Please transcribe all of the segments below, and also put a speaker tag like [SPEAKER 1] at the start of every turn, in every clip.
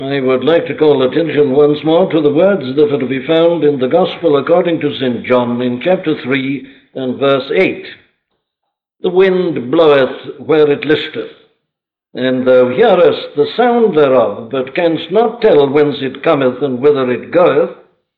[SPEAKER 1] I would like to call attention once more to the words that are to be found in the Gospel according to St. John in chapter 3 and verse 8. The wind bloweth where it listeth, and thou hearest the sound thereof, but canst not tell whence it cometh and whither it goeth,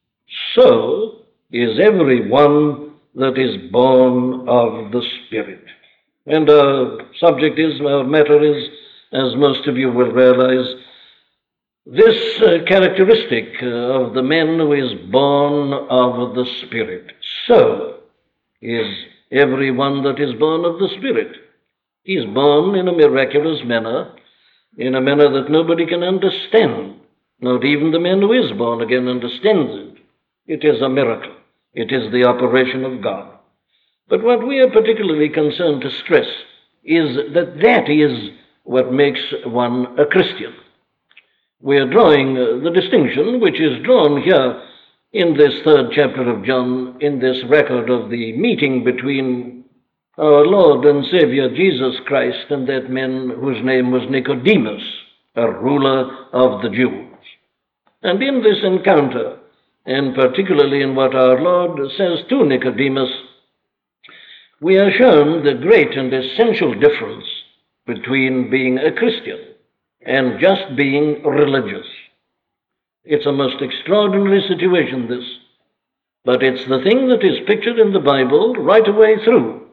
[SPEAKER 1] so is every one that is born of the Spirit. And our matter is, as most of you will realize, this characteristic of the man who is born of the Spirit. So is every one that is born of the Spirit. He is born in a miraculous manner, in a manner that nobody can understand. Not even the man who is born again understands it. It is a miracle. It is the operation of God. But what we are particularly concerned to stress is that is what makes one a Christian. We are drawing the distinction which is drawn here in this third chapter of John, in this record of the meeting between our Lord and Savior Jesus Christ and that man whose name was Nicodemus, a ruler of the Jews. And in this encounter, and particularly in what our Lord says to Nicodemus, we are shown the great and essential difference between being a Christian and just being religious. It's a most extraordinary situation, this, but it's the thing that is pictured in the Bible right away through,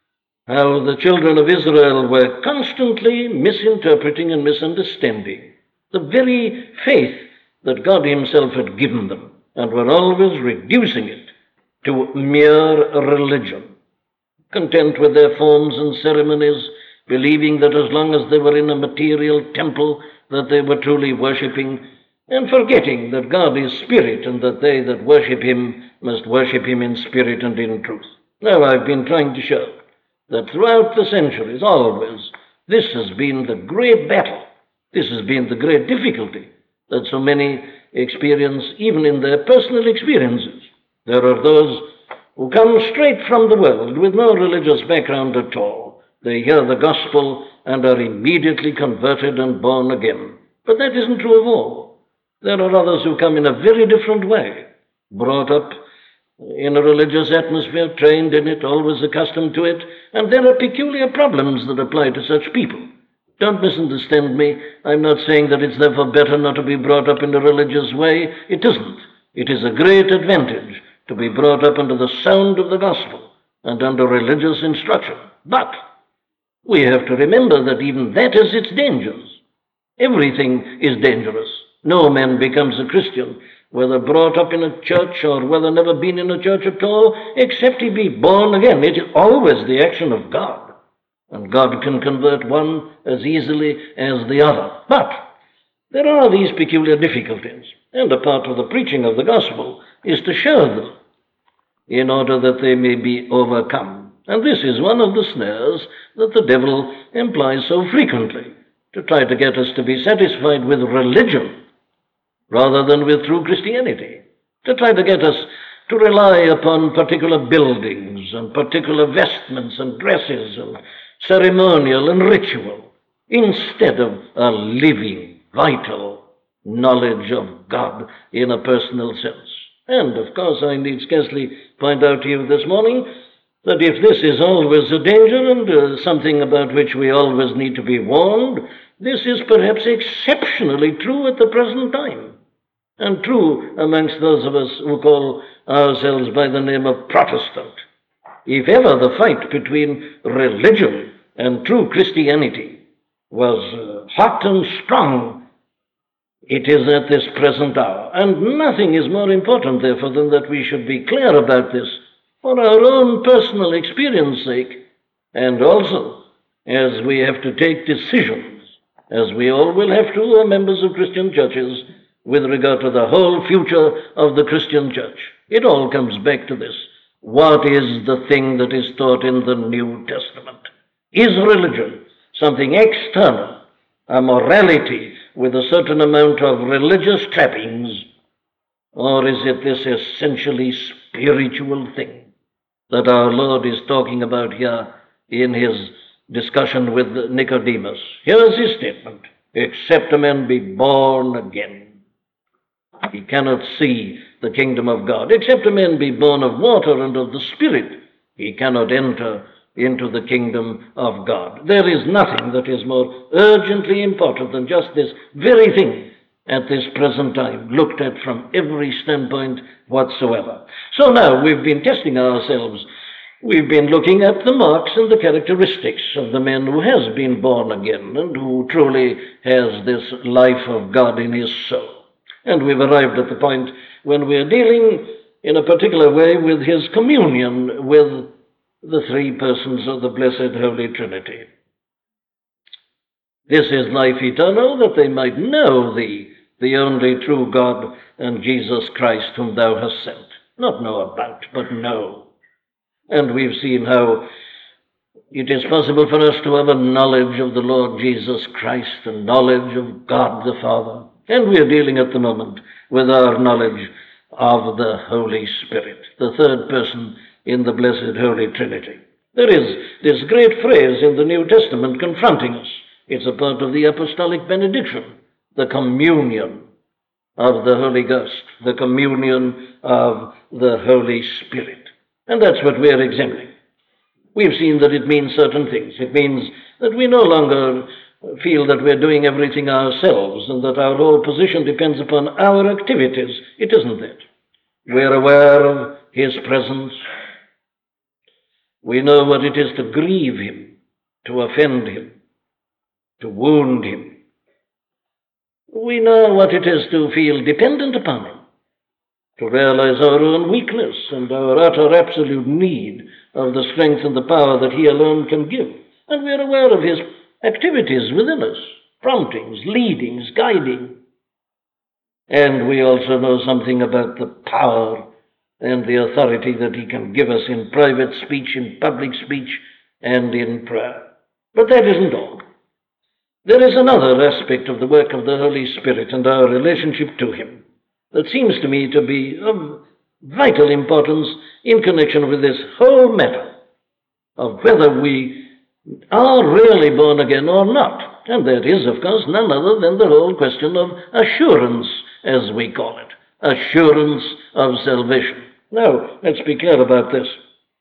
[SPEAKER 1] how the children of Israel were constantly misinterpreting and misunderstanding the very faith that God himself had given them, and were always reducing it to mere religion, content with their forms and ceremonies, believing that as long as they were in a material temple that they were truly worshipping, and forgetting that God is spirit and that they that worship him must worship him in spirit and in truth. Now, I've been trying to show that throughout the centuries, always, this has been the great battle. This has been the great difficulty that so many experience, even in their personal experiences. There are those who come straight from the world with no religious background at all. They hear the gospel and are immediately converted and born again. But that isn't true of all. There are others who come in a very different way, brought up in a religious atmosphere, trained in it, always accustomed to it, and there are peculiar problems that apply to such people. Don't misunderstand me. I'm not saying that it's therefore better not to be brought up in a religious way. It isn't. It is a great advantage to be brought up under the sound of the gospel and under religious instruction. But we have to remember that even that has its dangers. Everything is dangerous. No man becomes a Christian, whether brought up in a church or whether never been in a church at all, except he be born again. It is always the action of God, and God can convert one as easily as the other. But there are these peculiar difficulties, and a part of the preaching of the gospel is to show them in order that they may be overcome. And this is one of the snares that the devil employs so frequently, to try to get us to be satisfied with religion rather than with true Christianity, to try to get us to rely upon particular buildings and particular vestments and dresses and ceremonial and ritual, instead of a living, vital knowledge of God in a personal sense. And, of course, I need scarcely point out to you this morning that if this is always a danger and something about which we always need to be warned, this is perhaps exceptionally true at the present time, and true amongst those of us who call ourselves by the name of Protestant. If ever the fight between religion and true Christianity was hot and strong, it is at this present hour. And nothing is more important, therefore, than that we should be clear about this for our own personal experience sake, and also as we have to take decisions, as we all will have to, members of Christian churches, with regard to the whole future of the Christian church. It all comes back to this. What is the thing that is taught in the New Testament? Is religion something external, a morality with a certain amount of religious trappings, or is it this essentially spiritual thing that our Lord is talking about here in his discussion with Nicodemus? Here is his statement. except a man be born again, he cannot see the kingdom of God. Except a man be born of water and of the Spirit, he cannot enter into the kingdom of God. There is nothing that is more urgently important than just this very thing at this present time, looked at from every standpoint whatsoever. So now we've been testing ourselves. We've been looking at the marks and the characteristics of the man who has been born again and who truly has this life of God in his soul. And we've arrived at the point when we're dealing in a particular way with his communion with the three persons of the blessed Holy Trinity. This is life eternal, that they might know thee, the only true God, and Jesus Christ whom thou hast sent. Not know about, but know. And we've seen how it is possible for us to have a knowledge of the Lord Jesus Christ, a knowledge of God the Father. And we are dealing at the moment with our knowledge of the Holy Spirit, the third person in the blessed Holy Trinity. There is this great phrase in the New Testament confronting us. It's a part of the apostolic benediction, the communion of the Holy Ghost, the communion of the Holy Spirit. And that's what we're examining. We've seen that it means certain things. It means that we no longer feel that we're doing everything ourselves and that our whole position depends upon our activities. It isn't that. We're aware of his presence. We know what it is to grieve him, to offend him, to wound him. We know what it is to feel dependent upon him, to realize our own weakness and our utter absolute need of the strength and the power that he alone can give. And we're aware of his activities within us, promptings, leadings, guiding. And we also know something about the power and the authority that he can give us in private speech, in public speech, and in prayer. But that isn't all. There is another aspect of the work of the Holy Spirit and our relationship to him that seems to me to be of vital importance in connection with this whole matter of whether we are really born again or not. And that is, of course, none other than the whole question of assurance, as we call it, assurance of salvation. Now, let's be clear about this.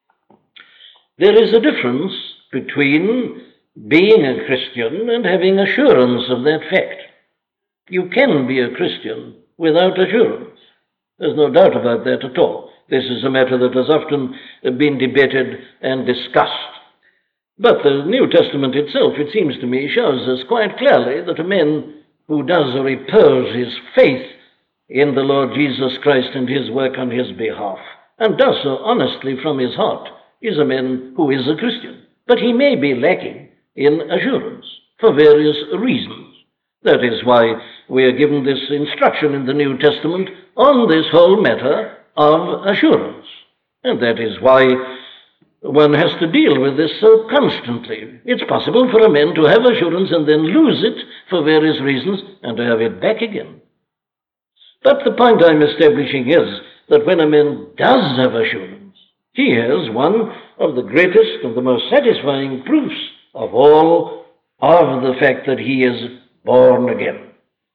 [SPEAKER 1] There is a difference between being a Christian and having assurance of that fact. You can be a Christian without assurance. There's no doubt about that at all. This is a matter that has often been debated and discussed. But the New Testament itself, it seems to me, shows us quite clearly that a man who does repose his faith in the Lord Jesus Christ and his work on his behalf, and does so honestly from his heart, is a man who is a Christian. But he may be lacking in assurance for various reasons. That is why we are given this instruction in the New Testament on this whole matter of assurance. And that is why one has to deal with this so constantly. It's possible for a man to have assurance and then lose it for various reasons and to have it back again. But the point I'm establishing is that when a man does have assurance, he has one of the greatest and the most satisfying proofs of all of the fact that he is born again.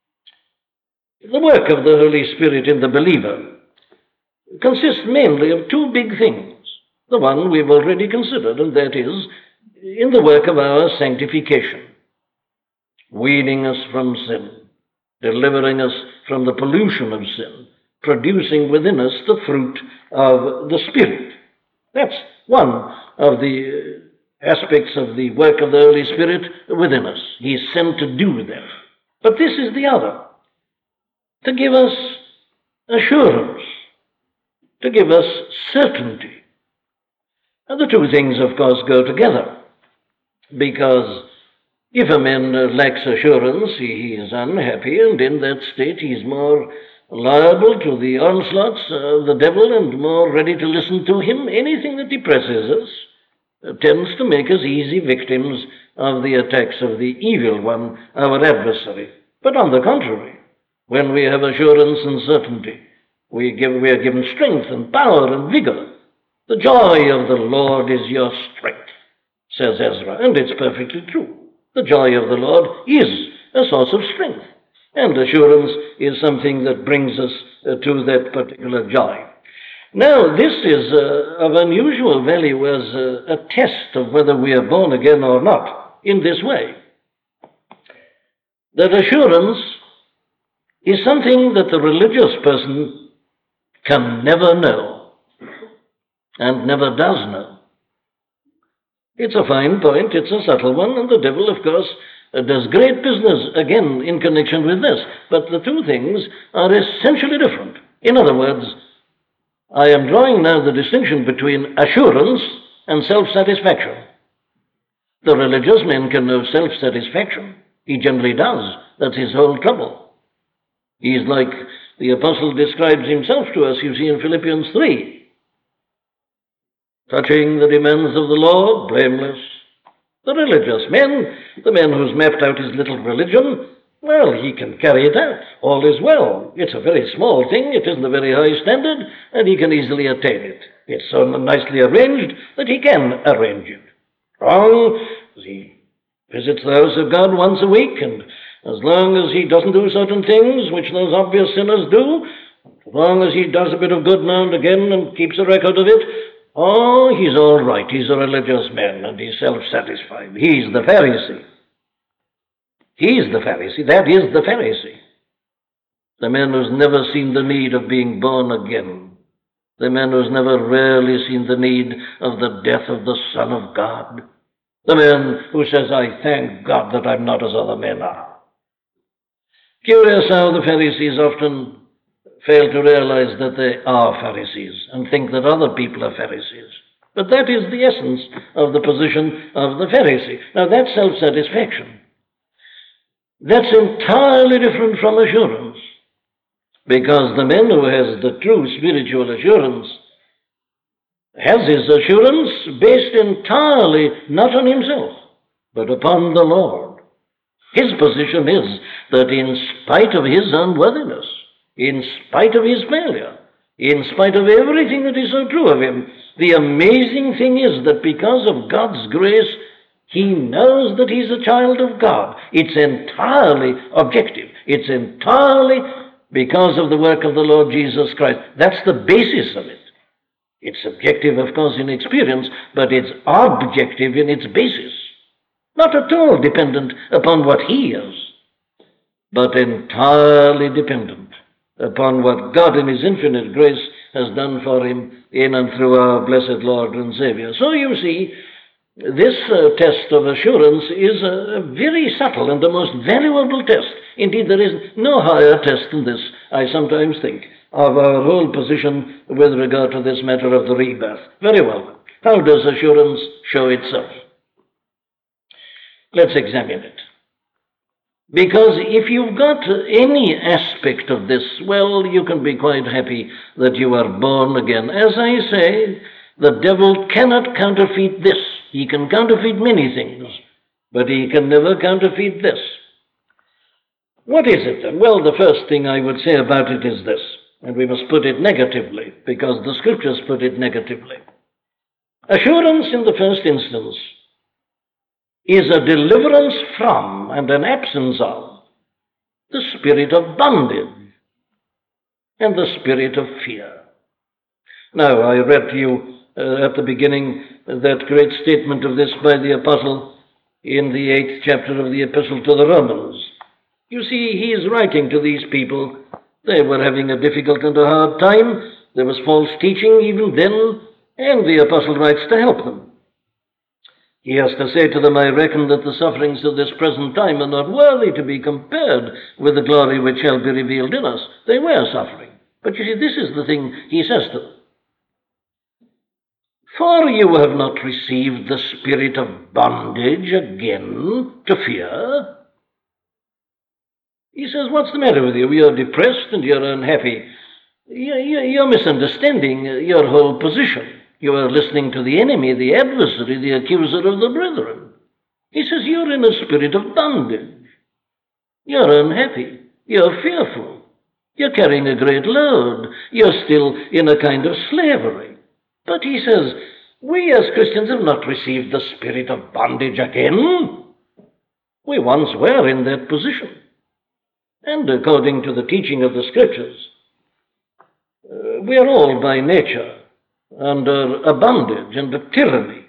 [SPEAKER 1] The work of the Holy Spirit in the believer consists mainly of two big things. The one we've already considered, and that is in the work of our sanctification, weaning us from sin, delivering us from the pollution of sin, producing within us the fruit of the Spirit. That's one of the aspects of the work of the Holy Spirit within us. He is sent to do that. But this is the other, to give us assurance, to give us certainty. And the two things, of course, go together, because if a man lacks assurance, he is unhappy, and in that state he is more liable to the onslaughts of the devil and more ready to listen to him. Anything that depresses us tends to make us easy victims of the attacks of the evil one, our adversary. But on the contrary, when we have assurance and certainty, we are given strength and power and vigor. The joy of the Lord is your strength, says Ezra, and it's perfectly true. The joy of the Lord is a source of strength. And assurance is something that brings us to that particular joy. Now, this is of unusual value as a test of whether we are born again or not, in this way. That assurance is something that the religious person can never know and never does know. It's a fine point, it's a subtle one, and the devil, of course, does great business, again, in connection with this. But the two things are essentially different. In other words, I am drawing now the distinction between assurance and self-satisfaction. The religious man can know self-satisfaction. He generally does. That's his whole trouble. He is like the apostle describes himself to us, you see, in Philippians 3. Touching the demands of the law, blameless. The religious man, the man who's mapped out his little religion, well, he can carry it out. All is well. It's a very small thing. It isn't a very high standard, and he can easily attain it. It's so nicely arranged that he can arrange it. Wrong. He visits the house of God once a week, and as long as he doesn't do certain things which those obvious sinners do, as long as he does a bit of good now and again and keeps a record of it, oh, he's all right. He's a religious man, and he's self-satisfied. He's the Pharisee. He's the Pharisee. That is the Pharisee. The man who's never seen the need of being born again. The man who's never really seen the need of the death of the Son of God. The man who says, I thank God that I'm not as other men are. Curious how the Pharisees often fail to realize that they are Pharisees and think that other people are Pharisees. But that is the essence of the position of the Pharisee. Now, that's self-satisfaction. That's entirely different from assurance, because the man who has the true spiritual assurance has his assurance based entirely not on himself, but upon the Lord. His position is that in spite of his unworthiness, in spite of his failure, in spite of everything that is so true of him, the amazing thing is that because of God's grace, he knows that he's a child of God. It's entirely objective. It's entirely because of the work of the Lord Jesus Christ. That's the basis of it. It's subjective, of course, in experience, but it's objective in its basis. Not at all dependent upon what he is, but entirely dependent upon what God in his infinite grace has done for him in and through our blessed Lord and Savior. So you see, this test of assurance is a very subtle and the most valuable test. Indeed, there is no higher test than this, I sometimes think, of our whole position with regard to this matter of the rebirth. Very well. How does assurance show itself? Let's examine it. Because if you've got any aspect of this, well, you can be quite happy that you are born again. As I say, the devil cannot counterfeit this. He can counterfeit many things, but he can never counterfeit this. What is it then? Well, the first thing I would say about it is this, and we must put it negatively, because the Scriptures put it negatively. Assurance, in the first instance, is a deliverance from and an absence of the spirit of bondage and the spirit of fear. Now, I read to you at the beginning that great statement of this by the apostle in the 8th chapter of the epistle to the Romans. You see, he is writing to these people. They were having a difficult and a hard time. There was false teaching even then, and the apostle writes to help them. He has to say to them, I reckon that the sufferings of this present time are not worthy to be compared with the glory which shall be revealed in us. They were suffering. But you see, this is the thing he says to them. For you have not received the spirit of bondage again to fear. He says, what's the matter with you? You're depressed and you're unhappy. You're misunderstanding your whole position. You are listening to the enemy, the adversary, the accuser of the brethren. He says, you're in a spirit of bondage. You're unhappy. You're fearful. You're carrying a great load. You're still in a kind of slavery. But he says, we as Christians have not received the spirit of bondage again. We once were in that position. And according to the teaching of the Scriptures, we are all by nature under a bondage and a tyranny.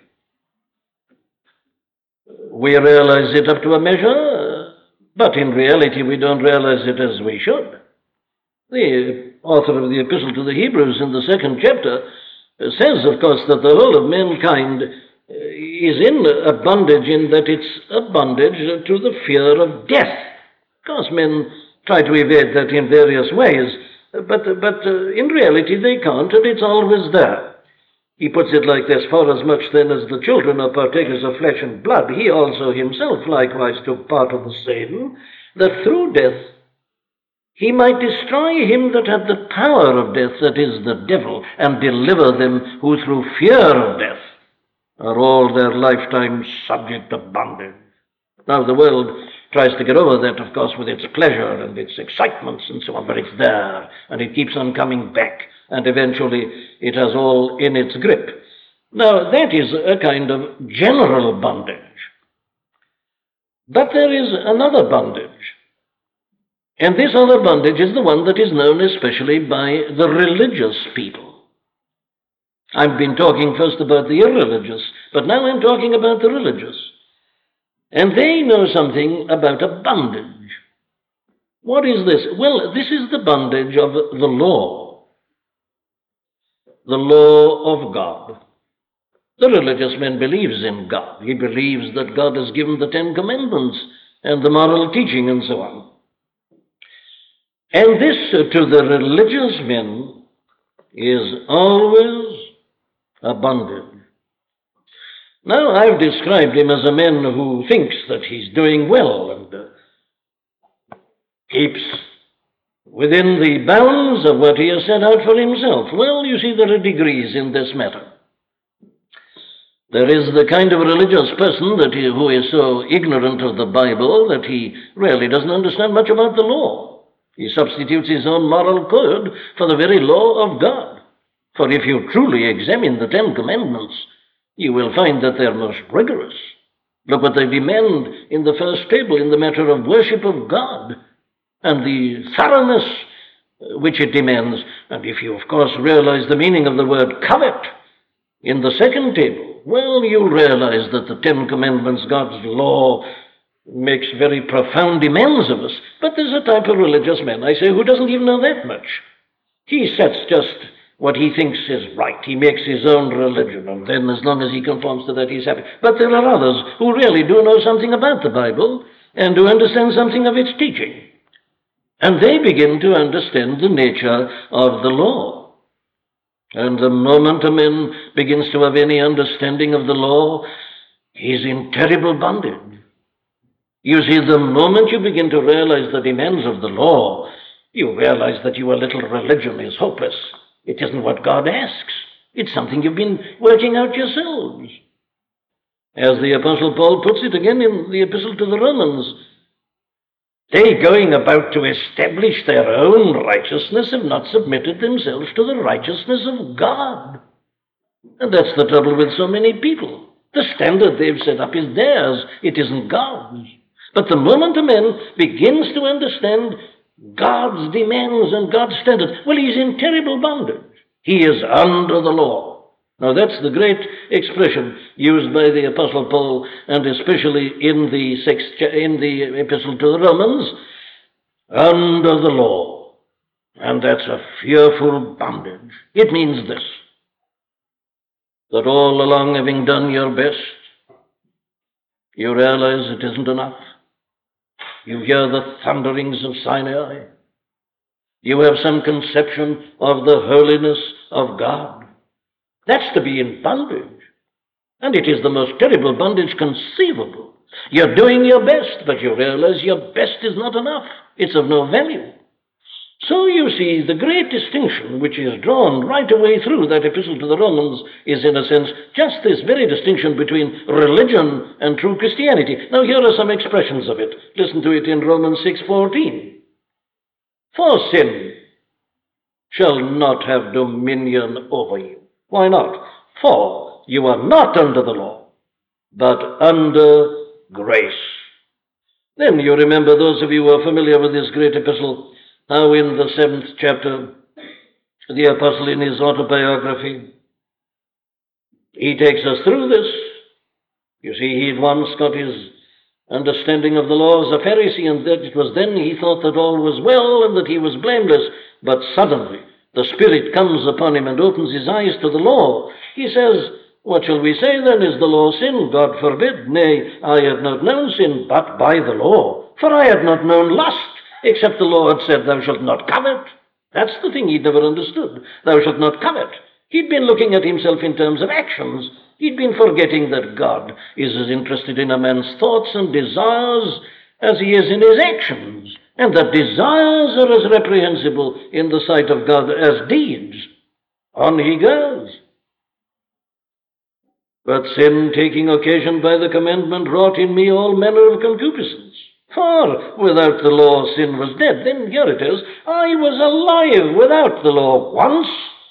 [SPEAKER 1] We realize it up to a measure, but in reality we don't realize it as we should. The author of the Epistle to the Hebrews in the 2nd chapter says, of course, that the whole of mankind is in a bondage, in that it's a bondage to the fear of death. Of course, men try to evade that in various ways, but in reality they can't, and it's always there. He puts it like this: for as much then as the children are partakers of flesh and blood, he also himself likewise took part of the same, that through death he might destroy him that had the power of death, that is, the devil, and deliver them who through fear of death are all their lifetime subject to bondage. Now, the world tries to get over that, of course, with its pleasure and its excitements and so on, but it's there, and it keeps on coming back, and eventually it has all in its grip. Now, that is a kind of general bondage. But there is another bondage. And this other bondage is the one that is known especially by the religious people. I've been talking first about the irreligious, but now I'm talking about the religious. And they know something about a bondage. What is this? Well, this is the bondage of the law of God. The religious man believes in God. He believes that God has given the 10 Commandments and the moral teaching and so on. And this, to the religious men, is always a bondage. Now, I've described him as a man who thinks that he's doing well and keeps within the bounds of what he has set out for himself. Well, you see, there are degrees in this matter. There is the kind of religious person who is so ignorant of the Bible that he really doesn't understand much about the law. He substitutes his own moral code for the very law of God. For if you truly examine the 10 Commandments, you will find that they're most rigorous. Look what they demand in the first table in the matter of worship of God, and the thoroughness which it demands. And if you, of course, realize the meaning of the word covet in the second table, well, you'll realize that the 10 Commandments, God's law, makes very profound demands of us. But there's a type of religious man, I say, who doesn't even know that much. He sets just what he thinks is right. He makes his own religion, and then as long as he conforms to that, he's happy. But there are others who really do know something about the Bible and do understand something of its teaching. And they begin to understand the nature of the law. And the moment a man begins to have any understanding of the law, he's in terrible bondage. You see, the moment you begin to realize the demands of the law, you realize that your little religion is hopeless. It isn't what God asks. It's something you've been working out yourselves. As the Apostle Paul puts it again in the Epistle to the Romans, they, going about to establish their own righteousness, have not submitted themselves to the righteousness of God. And that's the trouble with so many people. The standard they've set up is theirs. It isn't God's. But the moment a man begins to understand God's demands and God's standards, well, he's in terrible bondage. He is under the law. Now, that's the great expression used by the Apostle Paul, and especially in the Epistle to the Romans, under the law. And that's a fearful bondage. It means this, that all along, having done your best, you realize it isn't enough. You hear the thunderings of Sinai. You have some conception of the holiness of God. That's to be in bondage. And it is the most terrible bondage conceivable. You're doing your best, but you realize your best is not enough. It's of no value. So you see, the great distinction which is drawn right away through that Epistle to the Romans is, in a sense, just this very distinction between religion and true Christianity. Now, here are some expressions of it. Listen to it in Romans 6:14. For sin shall not have dominion over you. Why not? For you are not under the law, but under grace. Then you remember, those of you who are familiar with this great epistle, how in the 7th chapter, the apostle in his autobiography, he takes us through this. You see, he had once got his understanding of the law as a Pharisee, and that it was then he thought that all was well and that he was blameless. But suddenly the Spirit comes upon him and opens his eyes to the law. He says, "What shall we say then? Is the law sin? God forbid. Nay, I had not known sin but by the law. For I had not known lust, except the law had said, Thou shalt not covet." That's the thing he'd never understood. Thou shalt not covet. He'd been looking at himself in terms of actions. He'd been forgetting that God is as interested in a man's thoughts and desires as he is in his actions, and that desires are as reprehensible in the sight of God as deeds. On he goes. But sin, taking occasion by the commandment, wrought in me all manner of concupiscence. For without the law sin was dead. Then here it is, I was alive without the law once.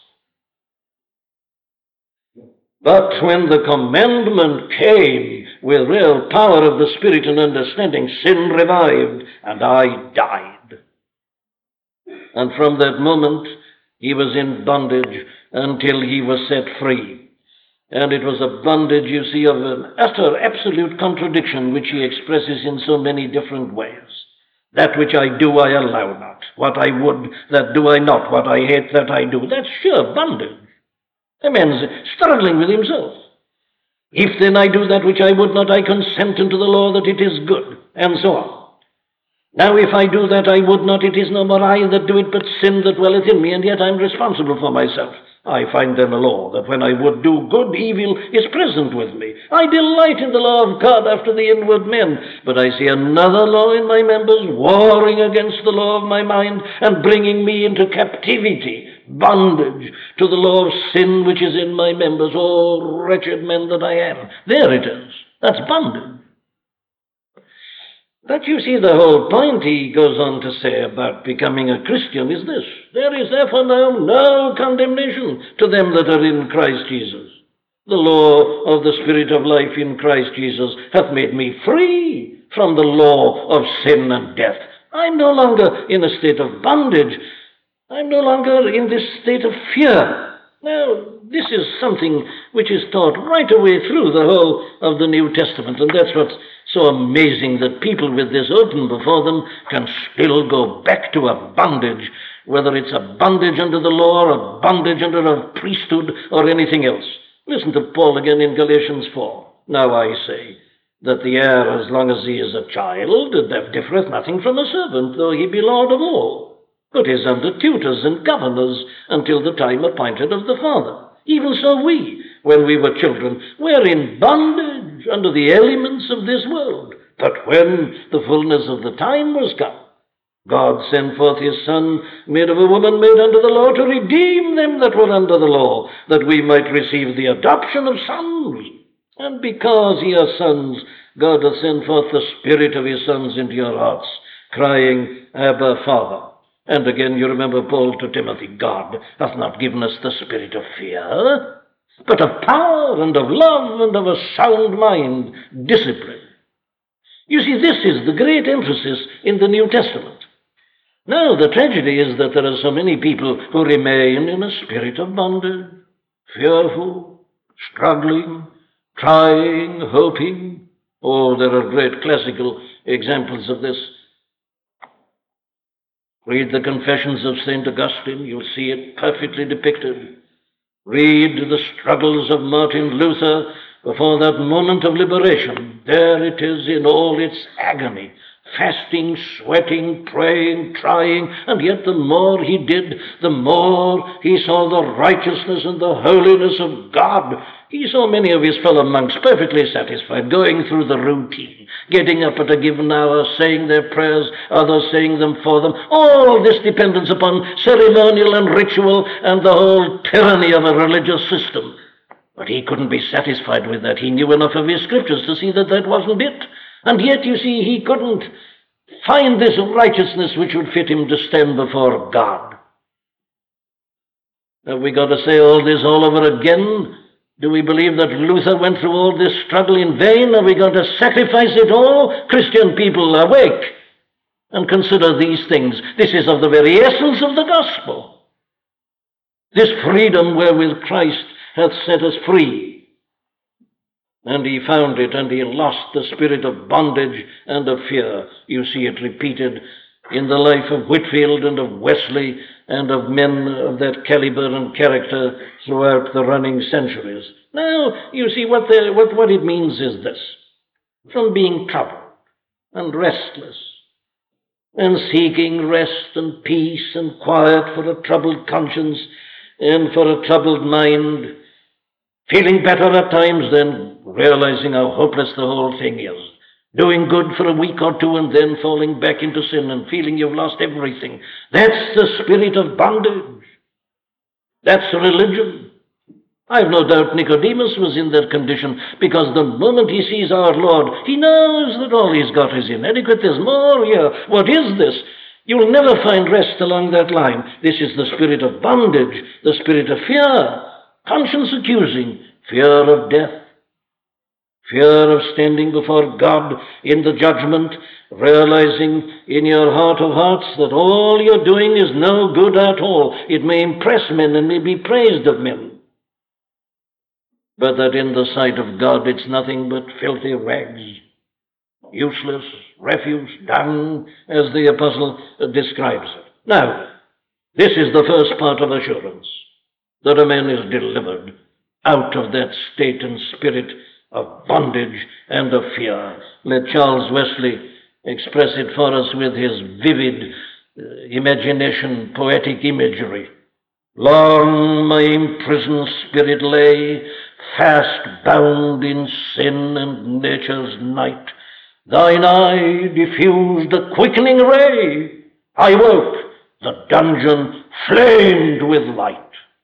[SPEAKER 1] But when the commandment came with real power of the Spirit and understanding, sin revived, and I died. And from that moment, he was in bondage until he was set free. And it was a bondage, you see, of an utter, absolute contradiction, which he expresses in so many different ways. That which I do, I allow not. What I would, that do I not. What I hate, that I do. That's sheer bondage. A man's struggling with himself. If then I do that which I would not, I consent unto the law that it is good, and so on. Now if I do that I would not, it is no more I that do it, but sin that dwelleth in me, and yet I'm responsible for myself. I find then a law, that when I would do good, evil is present with me. I delight in the law of God after the inward man, but I see another law in my members, warring against the law of my mind, and bringing me into captivity, bondage to the law of sin which is in my members. Oh, wretched man that I am. There it is. That's bondage. But you see, the whole point he goes on to say about becoming a Christian is this: there is therefore now no condemnation to them that are in Christ Jesus. The law of the Spirit of life in Christ Jesus hath made me free from the law of sin and death. I'm no longer in a state of bondage. I'm no longer in this state of fear. Now, this is something which is taught right away through the whole of the New Testament, and that's what's so amazing, that people with this open before them can still go back to a bondage, whether it's a bondage under the law or a bondage under a priesthood or anything else. Listen to Paul again in Galatians 4. Now I say that the heir, as long as he is a child, differeth nothing from a servant, though he be lord of all, but is under tutors and governors until the time appointed of the Father. Even so we, when we were children, were in bondage under the elements of this world. But when the fullness of the time was come, God sent forth his Son, made of a woman, made under the law, to redeem them that were under the law, that we might receive the adoption of sons. And because ye are sons, God hath sent forth the Spirit of his sons into your hearts, crying, Abba, Father. And again, you remember Paul to Timothy, God hath not given us the spirit of fear, but of power and of love and of a sound mind, discipline. You see, this is the great emphasis in the New Testament. Now, the tragedy is that there are so many people who remain in a spirit of bondage, fearful, struggling, trying, hoping. Oh, there are great classical examples of this. Read the Confessions of St. Augustine, you'll see it perfectly depicted. Read the struggles of Martin Luther before that moment of liberation. There it is in all its agony, fasting, sweating, praying, trying, and yet the more he did, the more he saw the righteousness and the holiness of God. He saw many of his fellow monks perfectly satisfied, going through the routine, getting up at a given hour, saying their prayers, others saying them for them. All this dependence upon ceremonial and ritual and the whole tyranny of a religious system. But he couldn't be satisfied with that. He knew enough of his scriptures to see that that wasn't it. And yet, you see, he couldn't find this righteousness which would fit him to stand before God. Have we got to say all this all over again? Do we believe that Luther went through all this struggle in vain? Are we going to sacrifice it all? Christian people, awake and consider these things. This is of the very essence of the gospel. This freedom wherewith Christ hath set us free. And he found it, and he lost the spirit of bondage and of fear. You see it repeated in the life of Whitefield and of Wesley and of men of that caliber and character throughout the running centuries. Now, you see, what it means is this. From being troubled and restless and seeking rest and peace and quiet for a troubled conscience and for a troubled mind, feeling better at times, then realizing how hopeless the whole thing is. Doing good for a week or two and then falling back into sin and feeling you've lost everything. That's the spirit of bondage. That's religion. I've no doubt Nicodemus was in that condition, because the moment he sees our Lord, he knows that all he's got is inadequate. There's more here. What is this? You'll never find rest along that line. This is the spirit of bondage, the spirit of fear, conscience accusing, fear of death. Fear of standing before God in the judgment, realizing in your heart of hearts that all you're doing is no good at all. It may impress men and may be praised of men, but that in the sight of God it's nothing but filthy rags, useless, refuse, dung, as the apostle describes it. Now, this is the first part of assurance, that a man is delivered out of that state and spirit of bondage and of fear. Let Charles Wesley express it for us with his vivid imagination, poetic imagery. Long my imprisoned spirit lay, fast bound in sin and nature's night. Thine eye diffused a quickening ray. I woke, the dungeon flamed with light.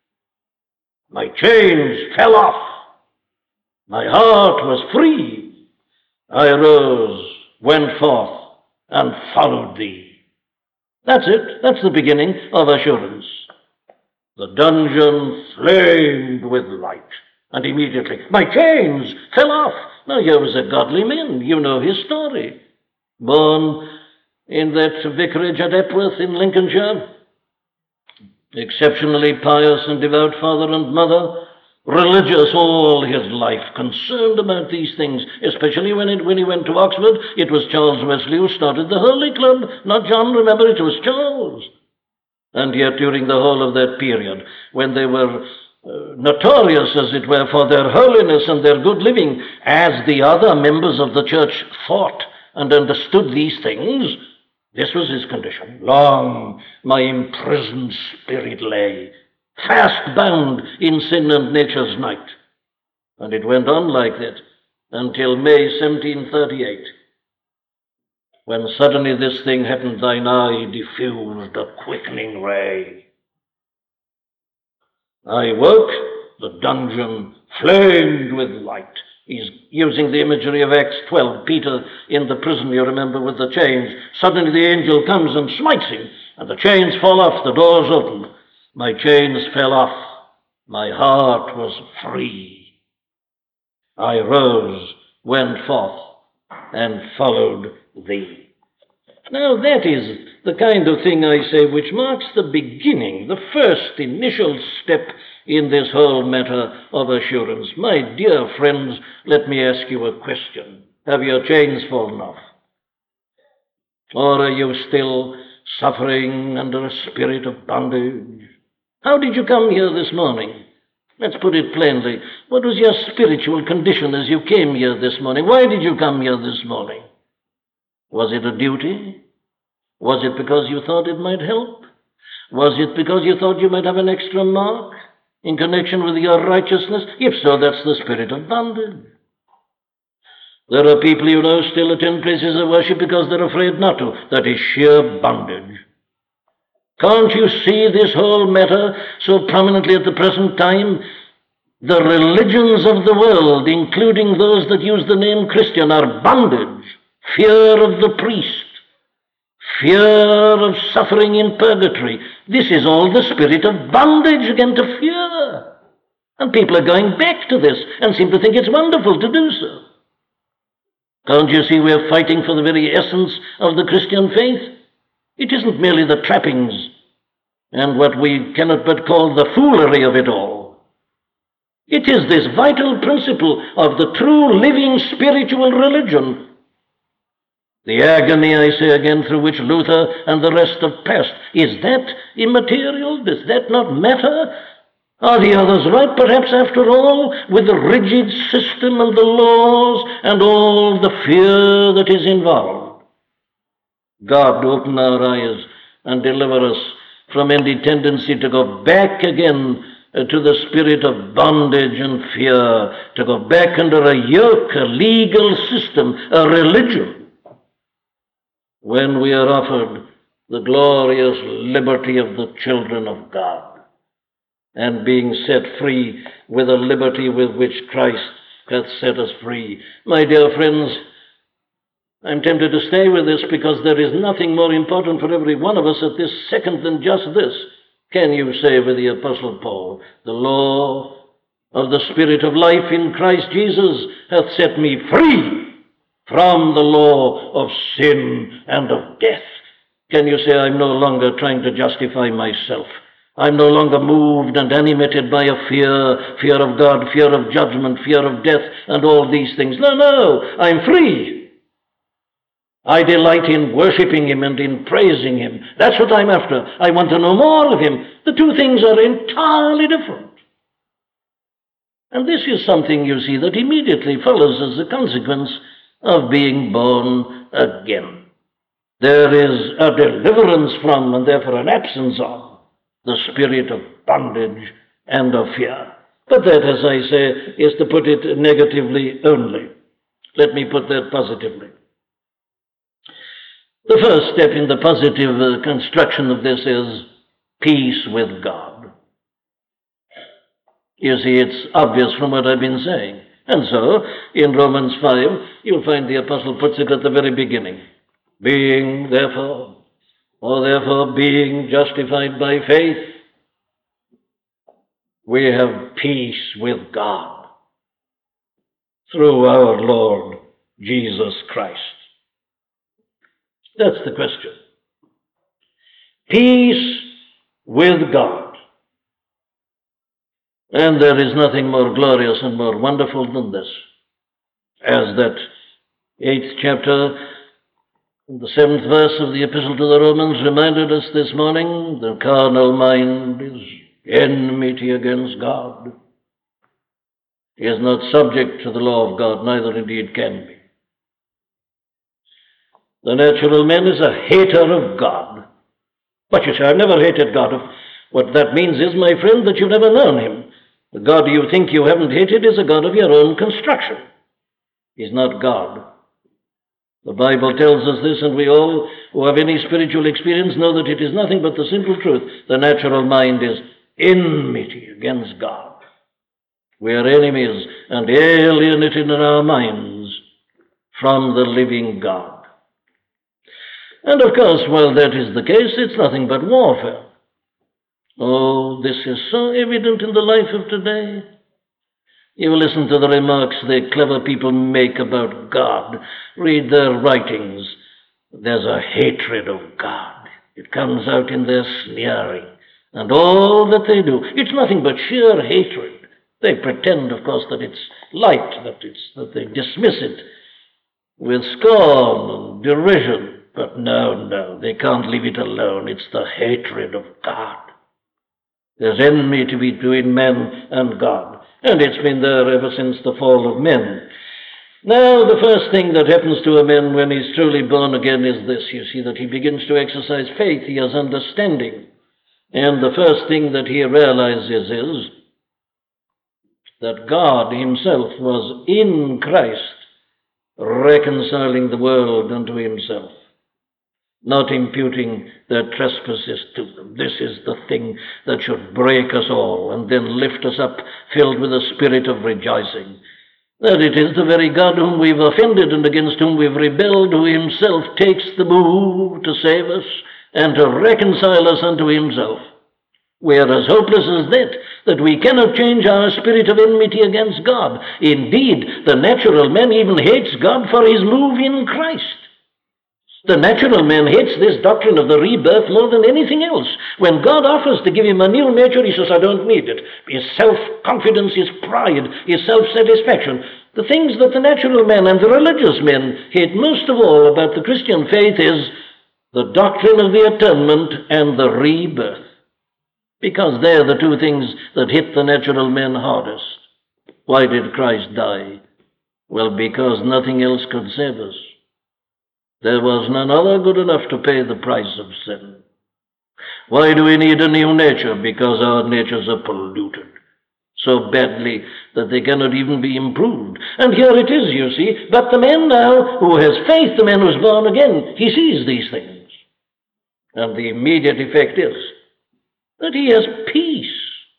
[SPEAKER 1] My chains fell off. My heart was free. I rose, went forth, and followed thee. That's it. That's the beginning of assurance. The dungeon flamed with light. And immediately, my chains fell off. Now, here was a godly man. You know his story. Born in that vicarage at Epworth in Lincolnshire. Exceptionally pious and devout father and mother. Religious all his life, concerned about these things, especially when he went to Oxford. It was Charles Wesley who started the Holy Club, not John. Remember, it was Charles. And yet, during the whole of that period, when they were notorious, as it were, for their holiness and their good living, as the other members of the church thought and understood these things, this was his condition. Long my imprisoned spirit lay, fast bound in sin and nature's night. And it went on like that until May 1738, when suddenly this thing happened. Thine eye diffused a quickening ray. I woke, the dungeon flamed with light. He's using the imagery of Acts 12. Peter in the prison, you remember, with the chains. Suddenly the angel comes and smites him, and the chains fall off, the doors open. My chains fell off. My heart was free. I rose, went forth, and followed thee. Now that is the kind of thing, I say, which marks the beginning, the first initial step in this whole matter of assurance. My dear friends, let me ask you a question. Have your chains fallen off? Or are you still suffering under a spirit of bondage? How did you come here this morning? Let's put it plainly. What was your spiritual condition as you came here this morning? Why did you come here this morning? Was it a duty? Was it because you thought it might help? Was it because you thought you might have an extra mark in connection with your righteousness? If so, that's the spirit of bondage. There are people, you know, still attend places of worship because they're afraid not to. That is sheer bondage. Can't you see this whole matter so prominently at the present time? The religions of the world, including those that use the name Christian, are bondage. Fear of the priest. Fear of suffering in purgatory. This is all the spirit of bondage again, to fear. And people are going back to this and seem to think it's wonderful to do so. Can't you see we're fighting for the very essence of the Christian faith? It isn't merely the trappings and what we cannot but call the foolery of it all. It is this vital principle of the true living spiritual religion. The agony, I say again, through which Luther and the rest have passed, is that immaterial? Does that not matter? Are the others right, perhaps, after all, with the rigid system and the laws and all the fear that is involved? God, open our eyes and deliver us from any tendency to go back again to the spirit of bondage and fear, to go back under a yoke, a legal system, a religion, when we are offered the glorious liberty of the children of God, and being set free with a liberty with which Christ hath set us free. My dear friends, I'm tempted to stay with this because there is nothing more important for every one of us at this second than just this. Can you say with the Apostle Paul, the law of the Spirit of life in Christ Jesus hath set me free from the law of sin and of death? Can you say, I'm no longer trying to justify myself? I'm no longer moved and animated by a fear of God, fear of judgment, fear of death, and all these things. No, I'm free. I delight in worshiping him and in praising him. That's what I'm after. I want to know more of him. The two things are entirely different. And this is something, you see, that immediately follows as a consequence of being born again. There is a deliverance from, and therefore an absence of, the spirit of bondage and of fear. But that, as I say, is to put it negatively only. Let me put that positively. The first step in the positive construction of this is peace with God. You see, it's obvious from what I've been saying. And so, in Romans 5, you'll find the apostle puts it at the very beginning. Being justified by faith, we have peace with God through our Lord Jesus Christ. That's the question. Peace with God. And there is nothing more glorious and more wonderful than this. As that 8th chapter, the 7th verse of the Epistle to the Romans reminded us this morning, the carnal mind is enmity against God. He is not subject to the law of God, neither indeed can be. The natural man is a hater of God. But you say, I've never hated God. What that means is, my friend, that you've never known him. The God you think you haven't hated is a God of your own construction. He's not God. The Bible tells us this, and we all who have any spiritual experience know that it is nothing but the simple truth. The natural mind is enmity against God. We are enemies and alienated in our minds from the living God. And of course, while that is the case, it's nothing but warfare. Oh, this is so evident in the life of today. You listen to the remarks the clever people make about God. Read their writings. There's a hatred of God. It comes out in their sneering and all that they do. It's nothing but sheer hatred. They pretend, of course, that it's light, that they dismiss it with scorn and derision. But no, they can't leave it alone. It's the hatred of God. There's enmity between men and God. And it's been there ever since the fall of men. Now, the first thing that happens to a man when he's truly born again is this. You see, that he begins to exercise faith. He has understanding. And the first thing that he realizes is that God himself was in Christ reconciling the world unto himself, not imputing their trespasses to them. This is the thing that should break us all and then lift us up, filled with a spirit of rejoicing, that it is the very God whom we've offended and against whom we've rebelled, who himself takes the move to save us and to reconcile us unto himself. We are as hopeless as that we cannot change our spirit of enmity against God. Indeed, the natural man even hates God for his move in Christ. The natural man hates this doctrine of the rebirth more than anything else. When God offers to give him a new nature, he says, I don't need it. His self-confidence, his pride, his self-satisfaction, the things that the natural man and the religious men hate most of all about the Christian faith is the doctrine of the atonement and the rebirth. Because they're the two things that hit the natural man hardest. Why did Christ die? Well, because nothing else could save us. There was none other good enough to pay the price of sin. Why do we need a new nature? Because our natures are polluted so badly that they cannot even be improved. And here it is, you see. But the man now who has faith, the man who is born again, he sees these things. And the immediate effect is that he has peace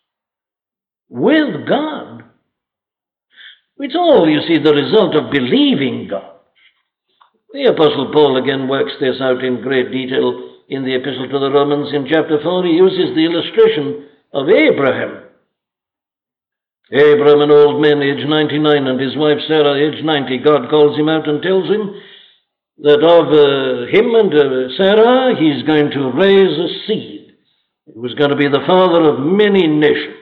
[SPEAKER 1] with God. It's all, you see, the result of believing God. The Apostle Paul again works this out in great detail in the Epistle to the Romans. In chapter 4, he uses the illustration of Abraham. Abraham, an old man, age 99, and his wife Sarah, age 90. God calls him out and tells him that of him and Sarah, he's going to raise a seed. He was going to be the father of many nations.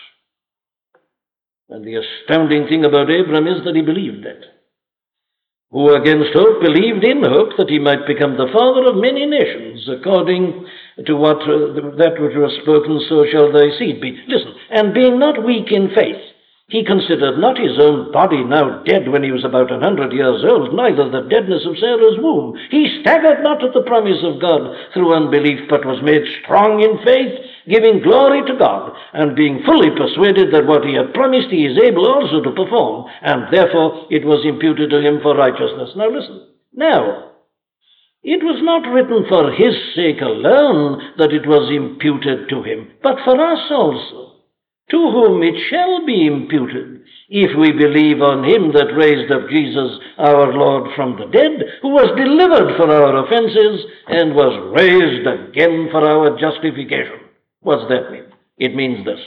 [SPEAKER 1] And the astounding thing about Abraham is that he believed that. Who against hope believed in hope that he might become the father of many nations, according to what that which was spoken, so shall thy seed be. Listen, and being not weak in faith, he considered not his own body now dead when he was about 100 years old, neither the deadness of Sarah's womb. He staggered not at the promise of God through unbelief, but was made strong in faith, giving glory to God, and being fully persuaded that what he had promised he is able also to perform, and therefore it was imputed to him for righteousness. Now listen. Now, it was not written for his sake alone that it was imputed to him, but for us also, to whom it shall be imputed, if we believe on him that raised up Jesus our Lord from the dead, who was delivered for our offenses, and was raised again for our justification. What's that mean? It means this.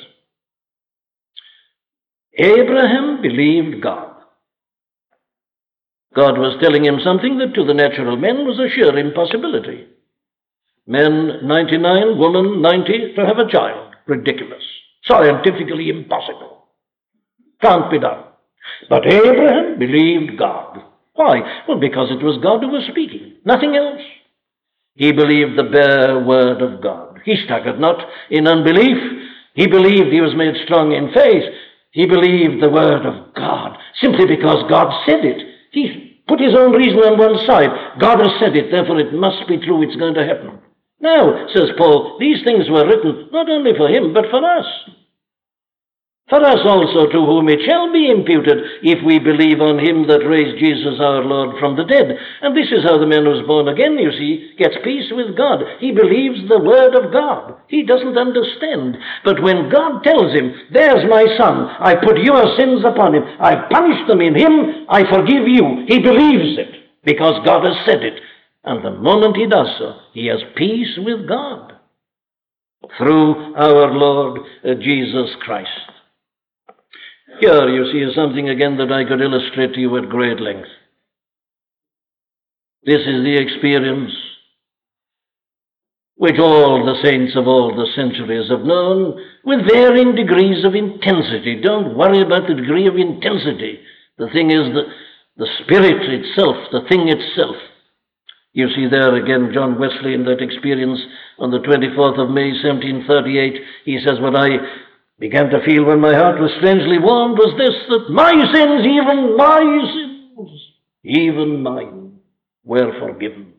[SPEAKER 1] Abraham believed God. God was telling him something that to the natural man was a sheer impossibility. Man 99, woman 90, to have a child. Ridiculous. Scientifically impossible. Can't be done. But Abraham believed God. Why? Well, because it was God who was speaking. Nothing else. He believed the bare word of God. He staggered not in unbelief. He believed he was made strong in faith. He believed the word of God simply because God said it. He put his own reason on one side. God has said it, therefore it must be true, it's going to happen. Now, says Paul, these things were written not only for him, but for us. For us also, to whom it shall be imputed, if we believe on him that raised Jesus our Lord from the dead. And this is how the man who's born again, you see, gets peace with God. He believes the word of God. He doesn't understand. But when God tells him, there's my son, I put your sins upon him, I punish them in him, I forgive you, he believes it, because God has said it. And the moment he does so, he has peace with God through our Lord Jesus Christ. Here, you see, is something again that I could illustrate to you at great length. This is the experience which all the saints of all the centuries have known with varying degrees of intensity. Don't worry about the degree of intensity. The thing is the spirit itself, the thing itself. You see there again John Wesley in that experience on the 24th of May, 1738. He says, what I began to feel when my heart was strangely warmed was this, that my sins, even mine, were forgiven.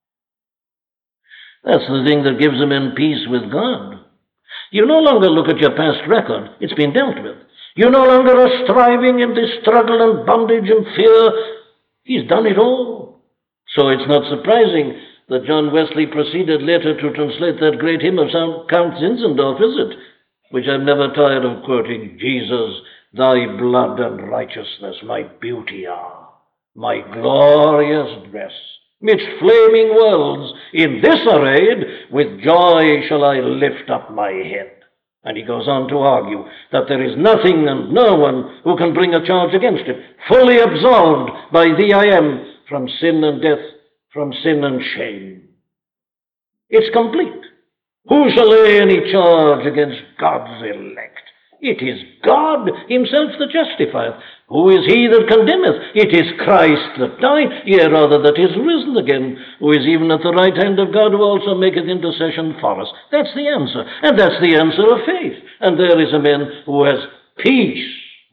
[SPEAKER 1] That's the thing that gives a man peace with God. You no longer look at your past record. It's been dealt with. You no longer are striving in this struggle and bondage and fear. He's done it all. So it's not surprising that John Wesley proceeded later to translate that great hymn of Count Zinzendorf, is it? Which I'm never tired of quoting. Jesus, thy blood and righteousness my beauty are, my glorious dress. Midst flaming worlds, in this arrayed, with joy shall I lift up my head. And he goes on to argue that there is nothing and no one who can bring a charge against him. Fully absolved by thee I am from sin and death, from sin and shame. It's complete. Who shall lay any charge against God's elect? It is God himself that justifieth. Who is he that condemneth? It is Christ that died, yea, rather that is risen again, who is even at the right hand of God, who also maketh intercession for us. That's the answer, and that's the answer of faith. And there is a man who has peace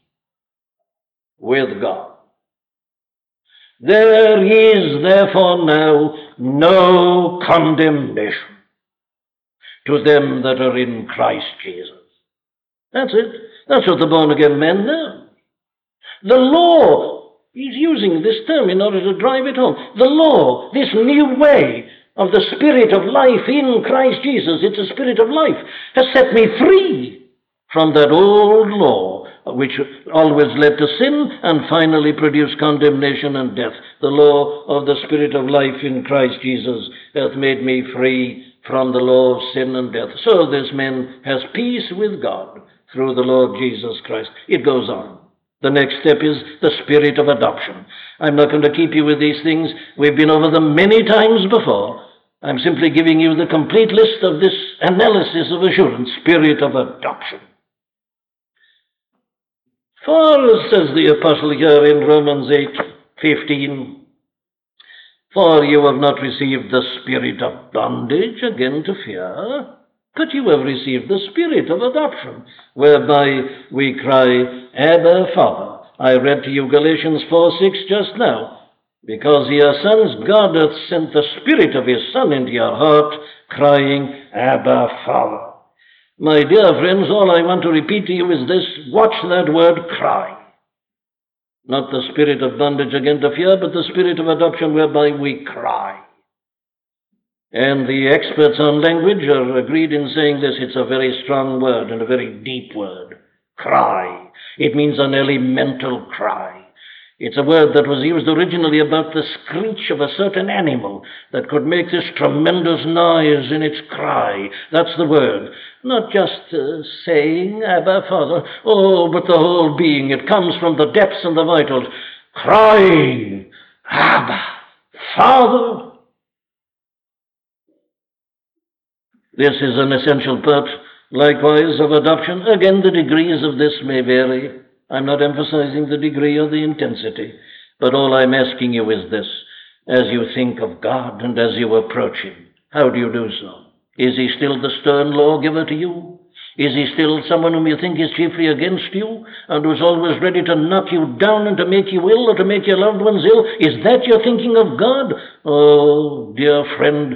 [SPEAKER 1] with God. There is therefore now no condemnation to them that are in Christ Jesus. That's it. That's what the born-again man knows. The law, he's using this term in order to drive it home. The law, this new way of the Spirit of life in Christ Jesus, it's a Spirit of life, has set me free from that old law, which always led to sin and finally produced condemnation and death. The law of the Spirit of life in Christ Jesus hath made me free from the law of sin and death. So this man has peace with God through the Lord Jesus Christ. It goes on. The next step is the spirit of adoption. I'm not going to keep you with these things. We've been over them many times before. I'm simply giving you the complete list of this analysis of assurance, spirit of adoption. For, says the apostle here in Romans 8:15, for you have not received the spirit of bondage again to fear, but you have received the spirit of adoption, whereby we cry, Abba, Father. I read to you Galatians 4:6 just now. Because ye are sons, God hath sent the Spirit of his Son into your heart, crying, Abba, Father. My dear friends, all I want to repeat to you is this. Watch that word, cry. Not the spirit of bondage again to fear, but the spirit of adoption whereby we cry. And the experts on language are agreed in saying this. It's a very strong word and a very deep word. Cry. It means an elemental cry. It's a word that was used originally about the screech of a certain animal that could make this tremendous noise in its cry. That's the word. Not just saying, Abba, Father. Oh, but the whole being. It comes from the depths and the vitals. Crying, Abba, Father. This is an essential part, likewise, of adoption. Again, the degrees of this may vary. I'm not emphasizing the degree or the intensity, but all I'm asking you is this. As you think of God and as you approach him, how do you do so? Is he still the stern lawgiver to you? Is he still someone whom you think is chiefly against you and who's always ready to knock you down and to make you ill or to make your loved ones ill? Is that your thinking of God? Oh, dear friend,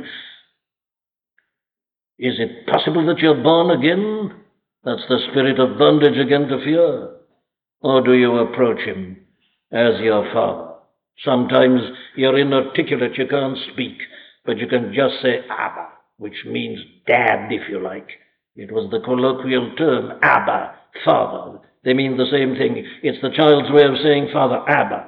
[SPEAKER 1] is it possible that you're born again? That's the spirit of bondage again to fear. Or do you approach him as your Father? Sometimes you're inarticulate, you can't speak, but you can just say Abba, which means dad, if you like. It was the colloquial term, Abba, Father. They mean the same thing. It's the child's way of saying Father, Abba.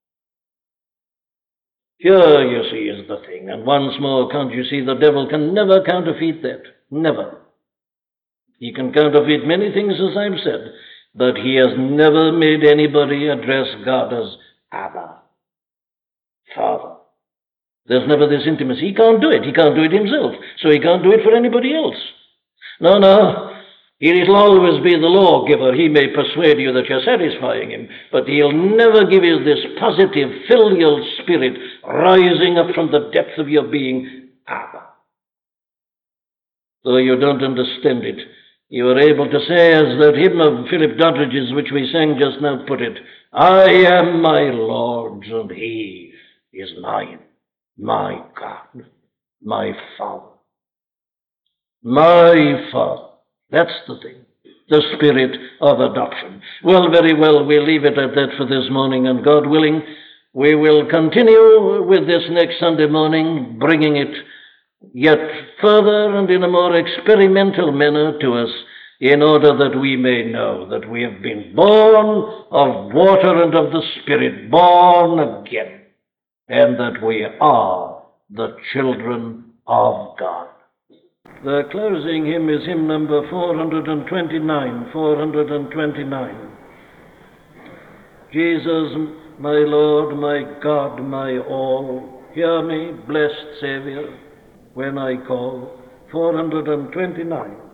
[SPEAKER 1] Here, you see, is the thing. And once more, can't you see, the devil can never counterfeit that. Never. He can counterfeit many things, as I've said, but he has never made anybody address God as Abba, Father. There's never this intimacy. He can't do it. He can't do it himself, so he can't do it for anybody else. No. He'll always be the lawgiver. He may persuade you that you're satisfying him, but he'll never give you this positive filial spirit rising up from the depth of your being, Abba. Though you don't understand it, you are able to say, as that hymn of Philip Doddridge's, which we sang just now, put it, I am my Lord's, and he is mine, my God, my Father. My Father. That's the thing, the spirit of adoption. Well, very well, we'll leave it at that for this morning, and God willing, we will continue with this next Sunday morning, bringing it yet further and in a more experimental manner to us, in order that we may know that we have been born of water and of the Spirit, born again, and that we are the children of God. The closing hymn is hymn number 429, 429. Jesus, my Lord, my God, my all, hear me, blessed Saviour, when I call. 429.